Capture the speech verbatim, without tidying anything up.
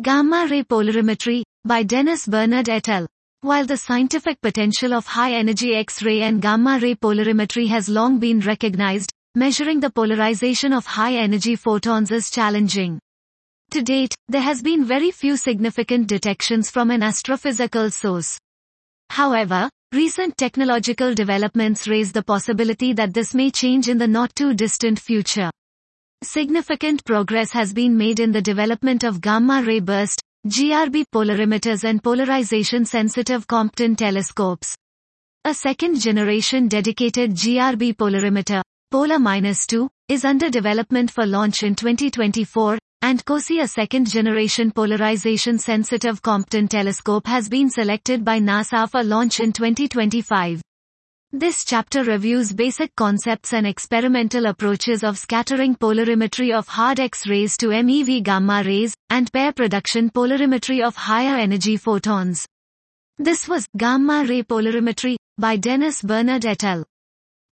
Gamma-ray polarimetry, by Dennis Bernard et al. While the scientific potential of high-energy X-ray and gamma-ray polarimetry has long been recognized, measuring the polarization of high-energy photons is challenging. To date, there has been very few significant detections from an astrophysical source. However, recent technological developments raise the possibility that this may change in the not-too-distant future. Significant progress has been made in the development of gamma-ray burst, G R B polarimeters and polarization-sensitive Compton telescopes. A second-generation dedicated G R B polarimeter, Polar two, is under development for launch in twenty twenty-four, and COSI, a second-generation polarization-sensitive Compton telescope, has been selected by NASA for launch in twenty twenty-five. This chapter reviews basic concepts and experimental approaches of scattering polarimetry of hard X-rays to M E V gamma rays, and pair production polarimetry of higher energy photons. This was Gamma Ray Polarimetry by Dennis Bernard et al.